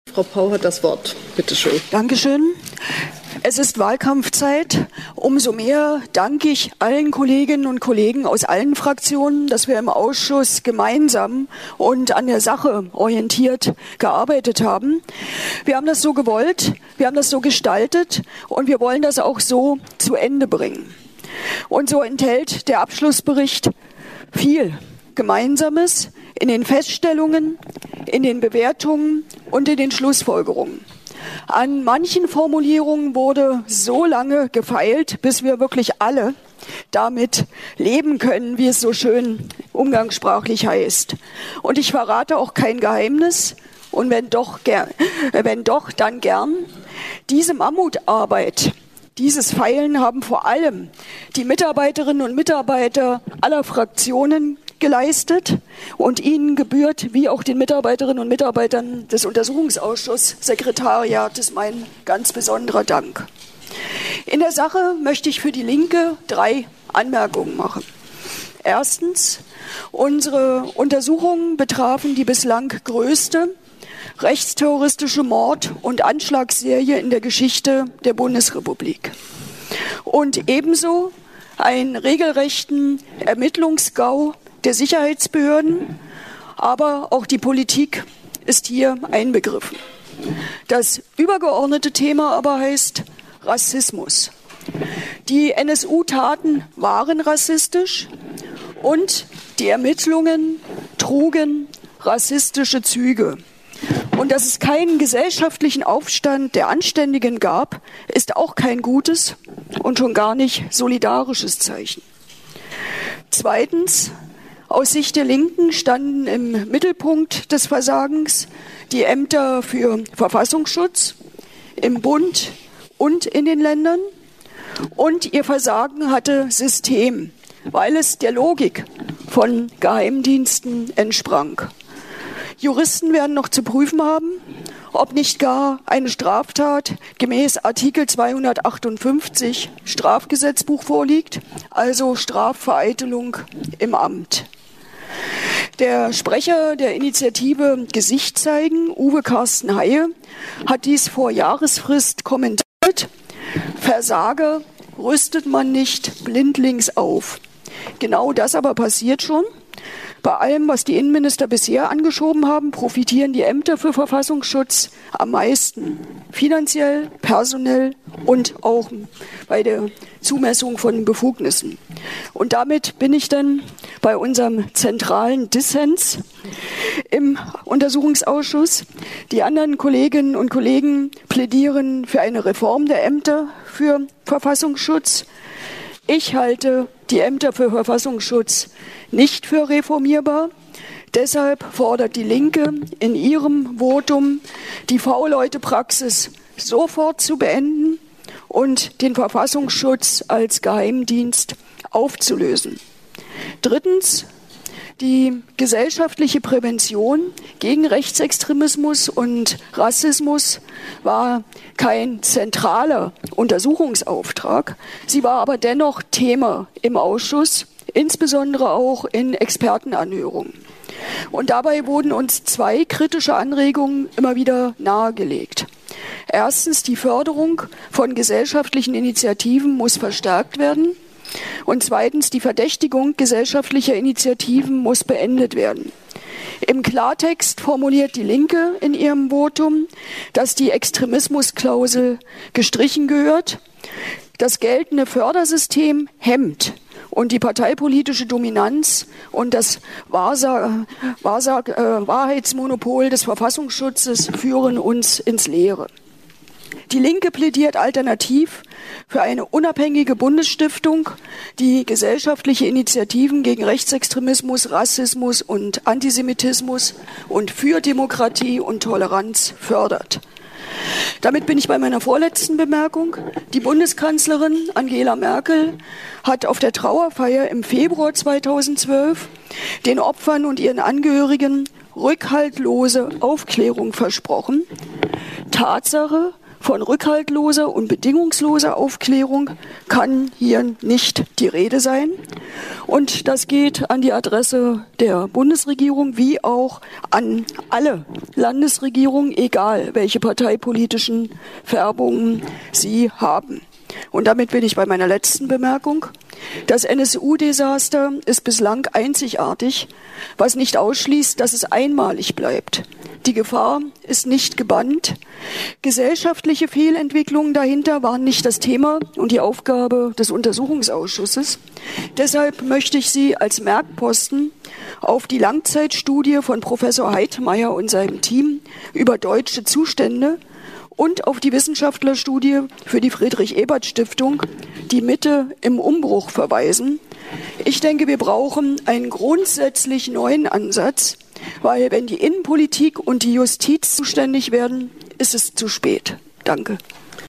Frau Pau hat das Wort. Bitte schön. Dankeschön. Es ist Wahlkampfzeit. Umso mehr danke ich allen Kolleginnen und Kollegen aus allen Fraktionen, dass wir im Ausschuss gemeinsam und an der Sache orientiert gearbeitet haben. Wir haben das so gewollt, wir haben das so gestaltet und wir wollen das auch so zu Ende bringen. Und so enthält der Abschlussbericht viel Gemeinsames in den Feststellungen, in den Bewertungen und in den Schlussfolgerungen. An manchen Formulierungen wurde so lange gefeilt, bis wir wirklich alle damit leben können, wie es so schön umgangssprachlich heißt. Und ich verrate auch kein Geheimnis, und wenn doch, dann gern. Diese Mammutarbeit, dieses Feilen haben vor allem die Mitarbeiterinnen und Mitarbeiter aller Fraktionen geleistet und ihnen gebührt, wie auch den Mitarbeiterinnen und Mitarbeitern des Untersuchungsausschusssekretariates, mein ganz besonderer Dank. In der Sache möchte ich für die Linke 3 Anmerkungen machen. Erstens, unsere Untersuchungen betrafen die bislang größte rechtsterroristische Mord- und Anschlagsserie in der Geschichte der Bundesrepublik. Und ebenso einen regelrechten Ermittlungsgau der Sicherheitsbehörden, aber auch die Politik ist hier einbegriffen. Das übergeordnete Thema aber heißt Rassismus. Die NSU-Taten waren rassistisch und die Ermittlungen trugen rassistische Züge. Und dass es keinen gesellschaftlichen Aufstand der Anständigen gab, ist auch kein gutes und schon gar nicht solidarisches Zeichen. Zweitens, aus Sicht der Linken standen im Mittelpunkt des Versagens die Ämter für Verfassungsschutz im Bund und in den Ländern. Und ihr Versagen hatte System, weil es der Logik von Geheimdiensten entsprang. Juristen werden noch zu prüfen haben, ob nicht gar eine Straftat gemäß Artikel 258 Strafgesetzbuch vorliegt, also Strafvereitelung im Amt. Der Sprecher der Initiative Gesicht zeigen, Uwe Carsten Haie, hat dies vor Jahresfrist kommentiert. Versager rüstet man nicht blindlings auf. Genau das aber passiert schon. Bei allem, was die Innenminister bisher angeschoben haben, profitieren die Ämter für Verfassungsschutz am meisten. Finanziell, personell und auch bei der Zumessung von Befugnissen. Und damit bin ich dann bei unserem zentralen Dissens im Untersuchungsausschuss. Die anderen Kolleginnen und Kollegen plädieren für eine Reform der Ämter für Verfassungsschutz. Ich halte die Ämter für Verfassungsschutz nicht für reformierbar. Deshalb fordert die Linke in ihrem Votum, die V-Leute-Praxis sofort zu beenden und den Verfassungsschutz als Geheimdienst aufzulösen. Drittens, die gesellschaftliche Prävention gegen Rechtsextremismus und Rassismus war kein zentraler Untersuchungsauftrag. Sie war aber dennoch Thema im Ausschuss, insbesondere auch in Expertenanhörungen. Und dabei wurden uns 2 kritische Anregungen immer wieder nahegelegt. Erstens, die Förderung von gesellschaftlichen Initiativen muss verstärkt werden. Und zweitens, die Verdächtigung gesellschaftlicher Initiativen muss beendet werden. Im Klartext formuliert die Linke in ihrem Votum, dass die Extremismusklausel gestrichen gehört. Das geltende Fördersystem hemmt und die parteipolitische Dominanz und das Wahrheitsmonopol des Verfassungsschutzes führen uns ins Leere. Die Linke plädiert alternativ für eine unabhängige Bundesstiftung, die gesellschaftliche Initiativen gegen Rechtsextremismus, Rassismus und Antisemitismus und für Demokratie und Toleranz fördert. Damit bin ich bei meiner vorletzten Bemerkung. Die Bundeskanzlerin Angela Merkel hat auf der Trauerfeier im Februar 2012 den Opfern und ihren Angehörigen rückhaltlose Aufklärung versprochen. Tatsache: Von rückhaltloser und bedingungsloser Aufklärung kann hier nicht die Rede sein. Und das geht an die Adresse der Bundesregierung wie auch an alle Landesregierungen, egal welche parteipolitischen Färbungen sie haben. Und damit bin ich bei meiner letzten Bemerkung. Das NSU-Desaster ist bislang einzigartig, was nicht ausschließt, dass es einmalig bleibt. Die Gefahr ist nicht gebannt. Gesellschaftliche Fehlentwicklungen dahinter waren nicht das Thema und die Aufgabe des Untersuchungsausschusses. Deshalb möchte ich Sie als Merkposten auf die Langzeitstudie von Professor Heidmeier und seinem Team über deutsche Zustände und auf die Wissenschaftlerstudie für die Friedrich-Ebert-Stiftung, die Mitte im Umbruch, verweisen. Ich denke, wir brauchen einen grundsätzlich neuen Ansatz, weil wenn die Innenpolitik und die Justiz zuständig werden, ist es zu spät. Danke.